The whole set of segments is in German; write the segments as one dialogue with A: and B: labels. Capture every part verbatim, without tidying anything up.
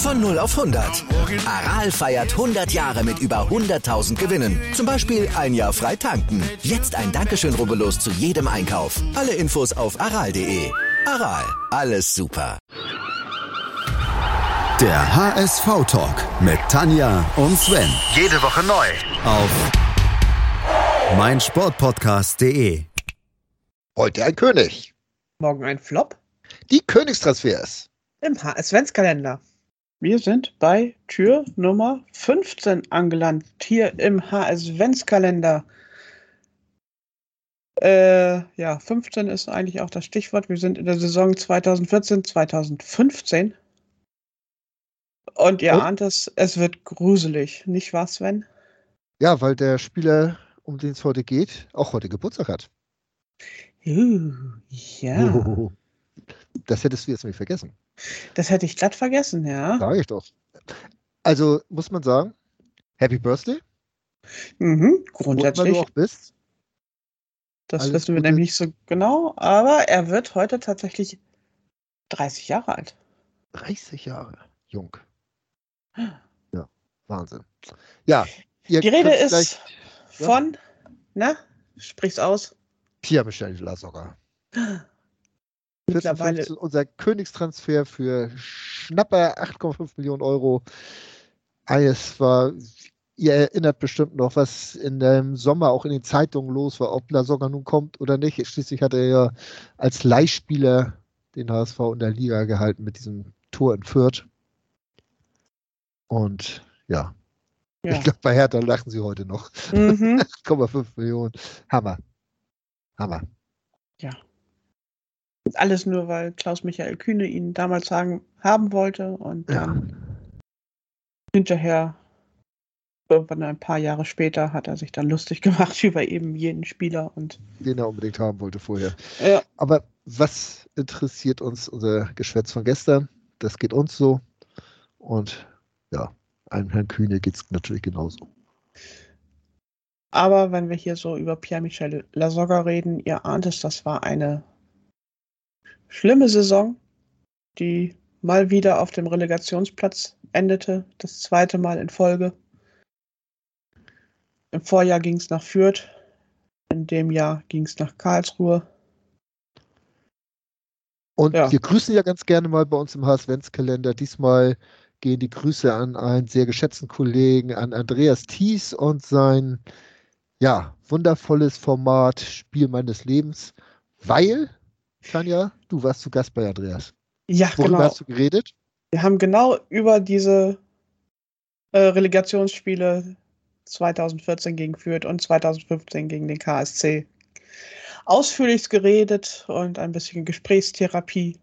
A: Von null auf hundert. Aral feiert hundert Jahre mit über hunderttausend Gewinnen. Zum Beispiel ein Jahr frei tanken. Jetzt ein Dankeschön, rubbellos zu jedem Einkauf. Alle Infos auf aral punkt de. Aral, alles super.
B: Der H S V-Talk mit Tanja und Sven.
C: Jede Woche neu.
B: Auf meinsportpodcast punkt de.
D: Heute ein König.
E: Morgen ein Flop.
D: Die Königstransfers.
E: Im H S-Ventskalender. Wir sind bei Tür Nummer fünfzehn angelangt. Hier im H S-Ventskalender. Äh, ja, fünfzehn ist eigentlich auch das Stichwort. Wir sind in der Saison zweitausendvierzehn, zweitausendfünfzehn. Und ihr
D: Und?
E: ahnt es, es wird gruselig. Nicht wahr, Sven?
D: Ja, weil der Spieler, um den es heute geht, auch heute Geburtstag hat.
E: Uh, ja.
D: Oh, das hättest du jetzt nicht vergessen.
E: Das hätte ich glatt vergessen, ja.
D: Sag ich doch. Also muss man sagen, Happy Birthday.
E: Mhm,
D: Wo
E: grundsätzlich.
D: du auch bist.
E: Das
D: Alles
E: wissen wir
D: Gute.
E: nämlich nicht so genau. Aber er wird heute tatsächlich dreißig Jahre alt.
D: dreißig Jahre jung. Ja, Wahnsinn. Ja, ihr
E: Die Rede
D: könnt
E: ist
D: vielleicht- ja.
E: von, na, sprich's aus.
D: Pierre-Michel Lasogga.
E: Mittlerweile,
D: vierzehn fünfzehn, unser Königstransfer für schnapper acht Komma fünf Millionen Euro. Es war, ihr erinnert bestimmt noch, was in dem Sommer auch in den Zeitungen los war, ob Lasogga nun kommt oder nicht. Schließlich hat er ja als Leihspieler den H S V in der Liga gehalten mit diesem Tor in Fürth. Und ja,
E: ja.
D: ich glaube, bei Hertha lachen sie heute noch.
E: Mhm.
D: acht Komma fünf Millionen. Hammer. Hammer.
E: Ja. Alles nur, weil Klaus-Michael Kühne ihn damals sagen, haben wollte und
D: Ja.
E: dann hinterher, irgendwann ein paar Jahre später, hat er sich dann lustig gemacht über eben jeden Spieler. Und
D: Den er unbedingt haben wollte vorher.
E: ja,
D: Aber was interessiert uns unser Geschwätz von gestern? Das geht uns so. Und ja, einem Herrn Kühne geht es natürlich genauso.
E: aber wenn wir hier so über Pierre-Michel Lasogga reden, ihr ahnt es, das war eine schlimme Saison, die mal wieder auf dem Relegationsplatz endete, das zweite Mal in Folge. Im Vorjahr ging es nach Fürth, in dem Jahr ging es nach Karlsruhe.
D: Und
E: Ja.
D: wir grüßen ja ganz gerne mal bei uns im H S-Ventskalender. Diesmal gehen die Grüße an einen sehr geschätzten Kollegen, an Andreas Thies und sein ja, wundervolles Format Spiel meines Lebens, weil, Tanja, du warst zu Gast bei Andreas.
E: Ja,
D: Worüber
E: genau.
D: hast du geredet?
E: Wir haben genau über diese äh, Relegationsspiele zweitausendvierzehn gegen Fürth und zweitausendfünfzehn gegen den K S C ausführlich geredet und ein bisschen Gesprächstherapie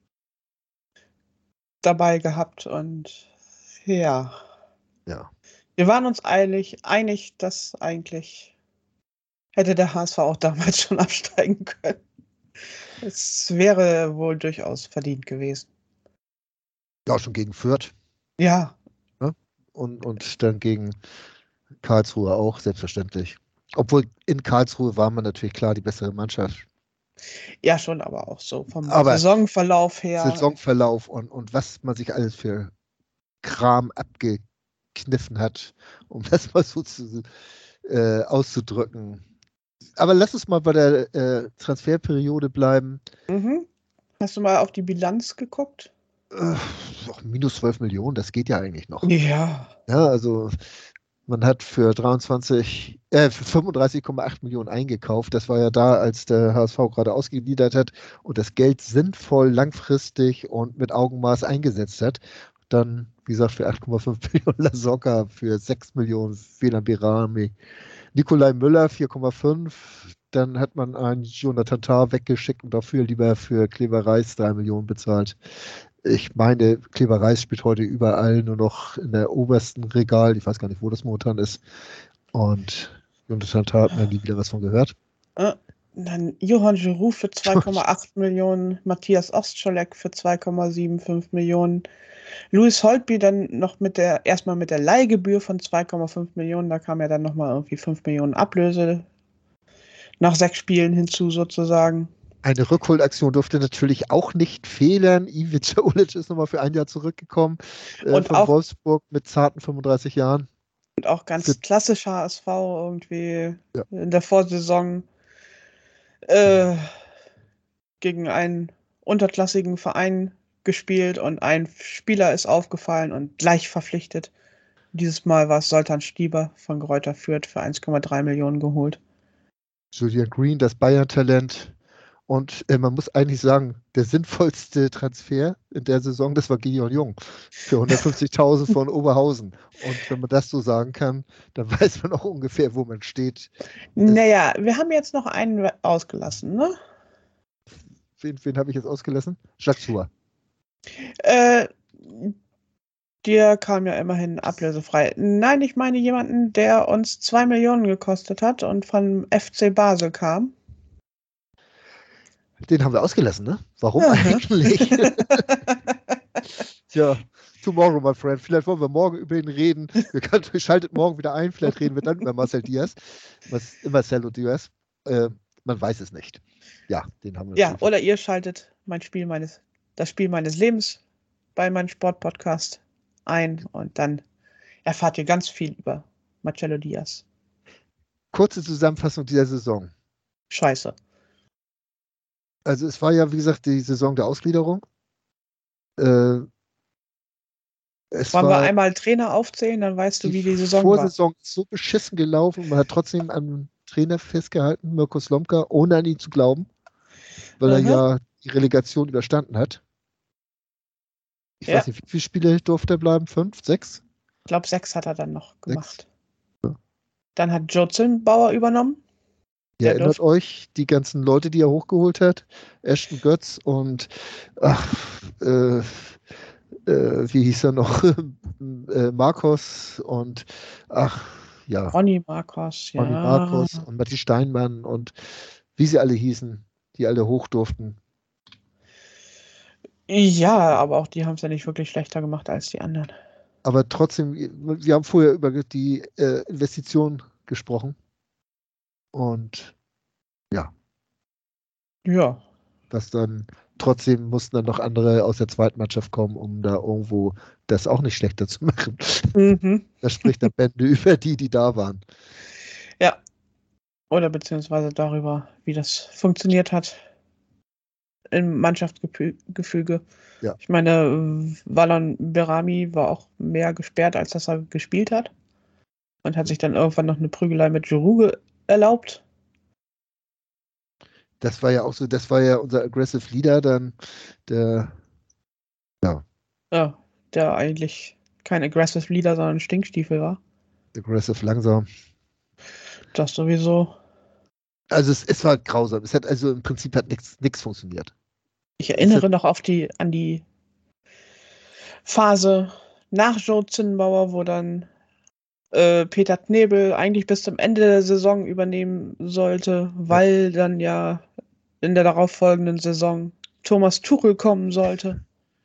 E: dabei gehabt. Und ja,
D: Ja.
E: wir waren uns einig, einig, dass eigentlich hätte der H S V auch damals schon absteigen können. Es wäre wohl durchaus verdient gewesen.
D: Ja, schon gegen Fürth.
E: Ja,
D: Und, und dann gegen Karlsruhe auch, selbstverständlich. Obwohl in Karlsruhe war man natürlich klar die bessere Mannschaft.
E: ja schon, aber auch so vom
D: Aber
E: Saisonverlauf her.
D: Saisonverlauf und, und was man sich alles für Kram abgekniffen hat, um das mal so zu, äh, auszudrücken. Aber lass uns mal bei der äh, Transferperiode bleiben.
E: Mhm. Hast du mal auf die Bilanz geguckt?
D: Äh, noch minus zwölf Millionen, das geht ja eigentlich noch.
E: Ja.
D: Ja, also man hat für dreiundzwanzig, äh, für fünfunddreißig Komma acht Millionen eingekauft. Das war ja da, als der H S V gerade ausgegliedert hat und das Geld sinnvoll, langfristig und mit Augenmaß eingesetzt hat. Dann, wie gesagt, für acht Komma fünf Millionen Lasogga, für sechs Millionen Velan Birami, Nikolai Müller vier Komma fünf. Dann hat man einen Jonathan Tah weggeschickt und dafür lieber für Kleber Reis drei Millionen bezahlt. Ich meine, Kleber Reis spielt heute überall nur noch in der obersten Regal. Ich weiß gar nicht, wo das momentan ist. Und Jonathan Tah hat man nie wieder was von gehört.
E: Äh, dann Johann Giroud für zwei Komma acht Millionen, Matthias Ostscholek für zwei Komma fünfundsiebzig Millionen, Louis Holtby dann noch mit der, erstmal mit der Leihgebühr von zwei Komma fünf Millionen, da kam ja dann nochmal irgendwie fünf Millionen Ablöse nach sechs Spielen hinzu sozusagen.
D: Eine Rückholaktion durfte natürlich auch nicht fehlen. Ivica Ulic ist nochmal für ein Jahr zurückgekommen äh,
E: Und
D: von
E: auch-
D: Wolfsburg mit zarten fünfunddreißig Jahren.
E: Und auch ganz
D: Für-
E: klassisch H S V irgendwie
D: Ja.
E: in der Vorsaison äh, gegen einen unterklassigen Verein gespielt und ein Spieler ist aufgefallen und gleich verpflichtet. Dieses Mal war es Soltan Stieber von Greuther Fürth für eins Komma drei Millionen geholt.
D: Julian Green, das Bayern-Talent. Und äh, man muss eigentlich sagen, der sinnvollste Transfer in der Saison, das war Gideon Jung für hundertfünfzigtausend von Oberhausen. Und wenn man das so sagen kann, dann weiß man auch ungefähr, wo man steht.
E: Naja, wir haben jetzt noch einen ausgelassen, ne?
D: Wen, wen habe ich jetzt ausgelassen? Jacques Soua.
E: Äh, der kam ja immerhin ablösefrei. Nein, ich meine jemanden, der uns zwei Millionen gekostet hat und von F C Basel kam.
D: Den haben wir ausgelassen, ne? Warum
E: Aha.
D: eigentlich? Tja, tomorrow, my friend. Vielleicht wollen wir morgen über ihn reden. Wir können, schaltet morgen wieder ein. Vielleicht reden wir dann über Marcel Diaz. Was, Marcelo Diaz. Äh, man weiß es nicht. Ja, den haben wir.
E: Ja,
D: natürlich.
E: oder ihr schaltet mein Spiel meines, das Spiel meines Lebens bei meinem Sportpodcast ein und dann erfahrt ihr ganz viel über Marcelo Diaz.
D: Kurze Zusammenfassung dieser Saison.
E: Scheiße.
D: Also es war ja, wie gesagt, die Saison der Ausgliederung. Äh, es
E: Wollen wir
D: war
E: einmal Trainer aufzählen, dann weißt du, wie die Saison
D: Vorsaison ist so beschissen gelaufen. Man hat trotzdem an dem Trainer festgehalten, Mirko Slomka, ohne an ihn zu glauben, weil
E: Mhm.
D: er ja die Relegation überstanden hat. Ich
E: Ja.
D: weiß nicht, wie viele Spiele durfte er bleiben? Fünf, sechs?
E: war. Ich glaube, sechs hat er dann noch gemacht.
D: Ja.
E: Dann hat Joe Zimmbauer übernommen.
D: Ihr
E: Der
D: erinnert
E: durfte-
D: euch, die ganzen Leute, die er hochgeholt hat, Ashton Götz und ach, äh, äh, wie hieß er noch? äh, Marcos und ach, ja,
E: Ronny Marcos, ja.
D: Ronny Marcos und Matti Steinmann und wie sie alle hießen, die alle hoch durften.
E: Ja, aber auch die haben es ja nicht wirklich schlechter gemacht als die anderen.
D: Aber trotzdem, wir haben vorher über die äh, Investitionen gesprochen. Und
E: Ja.
D: dass dann trotzdem mussten dann noch andere aus der zweiten Mannschaft kommen, um da irgendwo das auch nicht schlechter zu machen.
E: Mhm.
D: Das spricht dann Bände über die, die da waren.
E: Ja. Oder beziehungsweise darüber, wie das funktioniert hat im Mannschaftsgefüge.
D: Ja.
E: Ich meine, Wallon Berami war auch mehr gesperrt, als dass er gespielt hat. Und hat sich dann irgendwann noch eine Prügelei mit Giroud erlaubt.
D: Das war ja auch so, das war ja unser Aggressive Leader dann, der,
E: Ja, der eigentlich kein Aggressive Leader, sondern ein Stinkstiefel war.
D: Aggressive langsam.
E: Das sowieso.
D: Also es, es war grausam. Es hat also im Prinzip hat nichts nichts funktioniert.
E: Ich erinnere noch auf die, an die Phase nach Joe Zinnbauer, wo dann äh, Peter Knebel eigentlich bis zum Ende der Saison übernehmen sollte, weil dann ja in der darauffolgenden Saison Thomas Tuchel kommen sollte.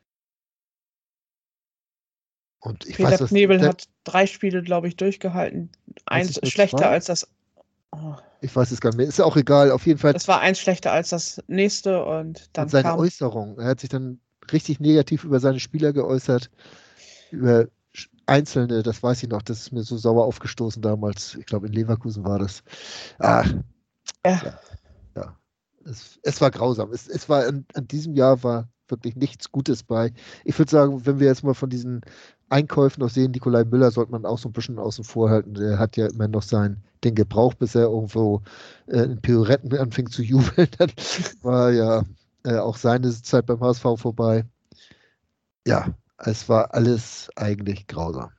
D: Und ich
E: Peter
D: weiß, dass
E: Knebel
D: der,
E: hat drei Spiele, glaube ich, durchgehalten. Eins
D: es nur
E: schlechter
D: zwei?
E: als das. Oh,
D: ich weiß es gar nicht mehr. Ist ja auch egal. Auf jeden Fall.
E: das war eins schlechter als das nächste und dann
D: Und seine
E: kam.
D: Äußerung. Er hat sich dann richtig negativ über seine Spieler geäußert. Über Sch- Einzelne, das weiß ich noch, das ist mir so sauer aufgestoßen damals. Ich glaube, in Leverkusen war das. Ah,
E: Ja,
D: es, es war grausam. Es, es war in, an diesem Jahr war wirklich nichts Gutes bei. Ich würde sagen, wenn wir jetzt mal von diesen Einkäufen noch sehen, Nikolai Müller sollte man auch so ein bisschen außen vor halten. Der hat ja immer noch sein, den Gebrauch, bis er irgendwo äh, in Pirouetten anfing zu jubeln. Dann war ja äh, auch seine Zeit beim H S V vorbei. Ja, es war alles eigentlich grausam.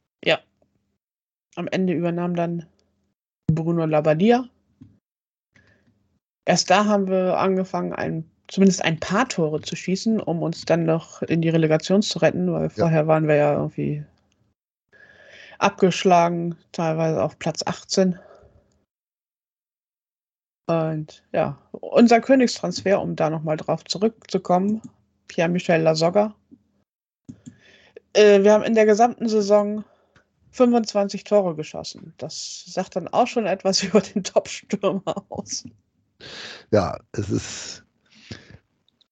E: am Ende übernahm dann Bruno Labbadia. Erst da haben wir angefangen, ein, zumindest ein paar Tore zu schießen, um uns dann noch in die Relegation zu retten, weil vorher waren wir ja irgendwie abgeschlagen, teilweise auf Platz achtzehn. Und ja, unser Königstransfer, um da nochmal drauf zurückzukommen, Pierre-Michel Lasogga. Äh, wir haben in der gesamten Saison fünfundzwanzig Tore geschossen. Das sagt dann auch schon etwas über den Top-Stürmer aus.
D: Ja, es ist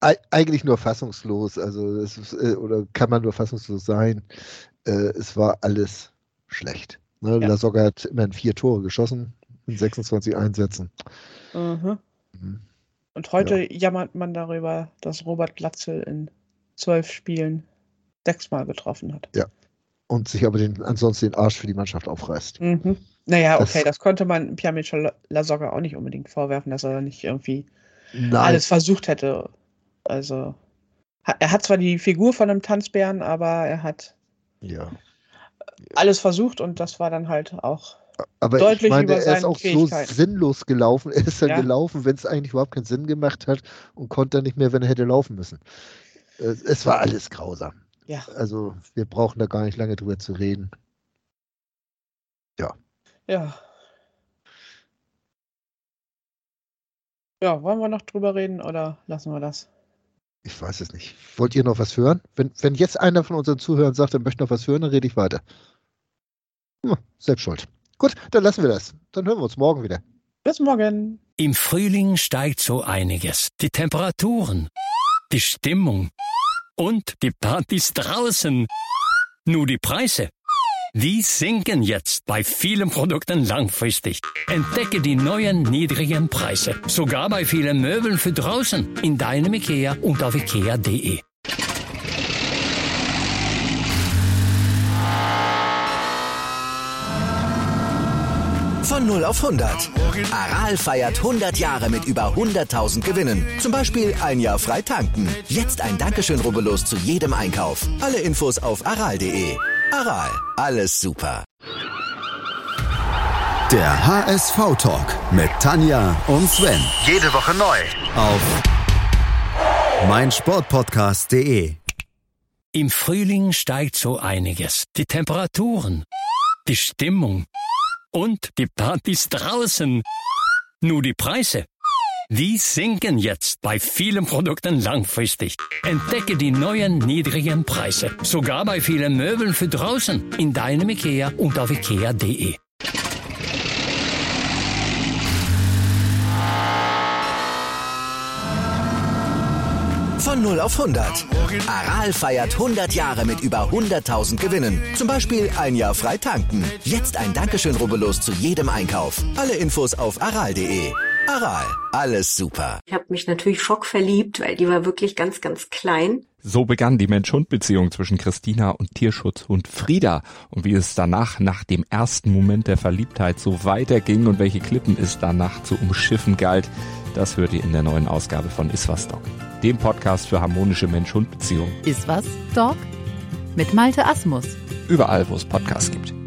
D: eigentlich nur fassungslos, also es ist, oder kann man nur fassungslos sein. Es war alles schlecht. Ne?
E: Ja.
D: Lasogga hat immerhin vier Tore geschossen in sechsundzwanzig Einsätzen.
E: Mhm.
D: Mhm.
E: Und heute
D: Ja.
E: jammert man darüber, dass Robert Glatzel in zwölf Spielen sechsmal getroffen hat.
D: Ja. Und sich aber den, ansonsten den Arsch für die Mannschaft aufreißt.
E: Mhm. Naja,
D: Das-
E: okay, das konnte man Pierre-Michel Lasogga auch nicht unbedingt vorwerfen, dass er nicht irgendwie
D: Nein,
E: alles versucht hätte. Also, ha- er hat zwar die Figur von einem Tanzbären, aber er hat
D: ja.
E: alles versucht und das war dann halt auch.
D: Aber
E: Deutlich
D: ich meine,
E: über
D: er ist
E: seine
D: auch
E: Fähigkeiten.
D: so sinnlos gelaufen. Er ist dann
E: Ja.
D: gelaufen, wenn es eigentlich überhaupt keinen Sinn gemacht hat und konnte dann nicht mehr, wenn er hätte laufen müssen. Äh, Es war alles grausam.
E: Ja.
D: Also wir brauchen da gar nicht lange drüber zu reden.
E: Ja. Ja, wollen wir noch drüber reden oder lassen wir das?
D: Ich weiß es nicht. Wollt ihr noch was hören? Wenn, wenn jetzt einer von unseren Zuhörern sagt, er möchte noch was hören, dann rede ich weiter. Hm, selbst schuld. Gut, dann lassen wir das. Dann hören wir uns morgen wieder.
E: Bis morgen.
C: Im Frühling steigt so einiges. Die Temperaturen, die Stimmung und die Partys draußen. Nur die Preise, die sinken jetzt bei vielen Produkten langfristig. Entdecke die neuen niedrigen Preise. Sogar bei vielen Möbeln für draußen. In deinem IKEA und auf ikea punkt de.
A: Von null auf hundert. Aral feiert hundert Jahre mit über hunderttausend Gewinnen. Zum Beispiel ein Jahr frei tanken. Jetzt ein Dankeschön, rubbellos zu jedem Einkauf. Alle Infos auf aral punkt de. Aral, alles super.
B: Der H S V-Talk mit Tanja und Sven.
A: Jede Woche neu.
B: Auf meinsportpodcast punkt de.
C: Im Frühling steigt so einiges. Die Temperaturen, die Stimmung und die Partys draußen. Nur die Preise, die sinken jetzt bei vielen Produkten langfristig. Entdecke die neuen niedrigen Preise. Sogar bei vielen Möbeln für draußen. In deinem IKEA und auf ikea punkt de.
A: Von null auf hundert. Aral feiert hundert Jahre mit über hunderttausend Gewinnen. Zum Beispiel ein Jahr frei tanken. Jetzt ein Dankeschön, rubbellos zu jedem Einkauf. Alle Infos auf aral punkt de. Aral, alles super.
F: Ich habe mich natürlich schockverliebt, weil die war wirklich ganz, ganz klein.
G: So begann die Mensch-Hund-Beziehung zwischen Christina und Tierschutzhund Frieda. Und wie es danach, nach dem ersten Moment der Verliebtheit, so weiterging und welche Klippen es danach zu umschiffen galt, das hört ihr in der neuen Ausgabe von Iswas Dog, dem Podcast für harmonische Mensch-Hund-Beziehungen.
H: Iswas Dog? Mit Malte Asmus.
G: Überall, wo es Podcasts gibt.